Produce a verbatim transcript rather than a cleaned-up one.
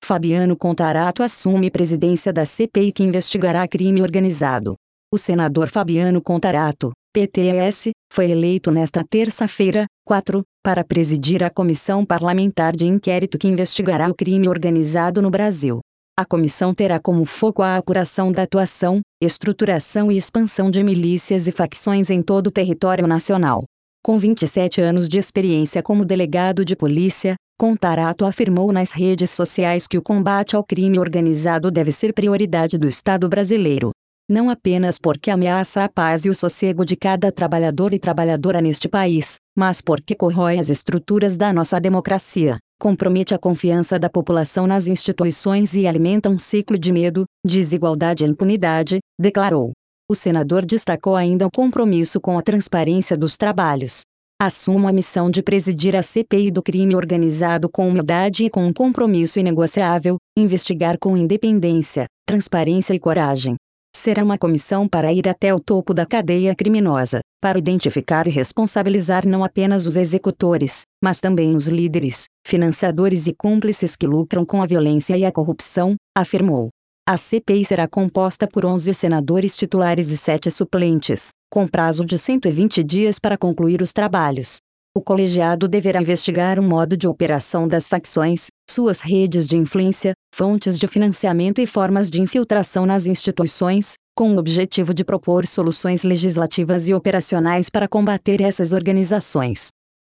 Fabiano Contarato assume presidência da C P I que investigará crime organizado. O senador Fabiano Contarato, P T S, foi eleito nesta terça-feira, quatro, para presidir a comissão parlamentar de inquérito que investigará o crime organizado no Brasil. A comissão terá como foco a apuração da atuação, estruturação e expansão de milícias e facções em todo o território nacional. Com vinte e sete anos de experiência como delegado de polícia, Contarato afirmou nas redes sociais que o combate ao crime organizado deve ser prioridade do Estado brasileiro. Não apenas porque ameaça a paz e o sossego de cada trabalhador e trabalhadora neste país, mas porque corrói as estruturas da nossa democracia, compromete a confiança da população nas instituições e alimenta um ciclo de medo, desigualdade e impunidade, declarou. O senador destacou ainda o compromisso com a transparência dos trabalhos. Assumo a missão de presidir a C P I do crime organizado com humildade e com um compromisso inegociável, investigar com independência, transparência e coragem. Será uma comissão para ir até o topo da cadeia criminosa, para identificar e responsabilizar não apenas os executores, mas também os líderes, financiadores e cúmplices que lucram com a violência e a corrupção, afirmou. A C P I será composta por onze senadores titulares e sete suplentes, com prazo de cento e vinte dias para concluir os trabalhos. O colegiado deverá investigar o modo de operação das facções, suas redes de influência, fontes de financiamento e formas de infiltração nas instituições, com o objetivo de propor soluções legislativas e operacionais para combater essas organizações.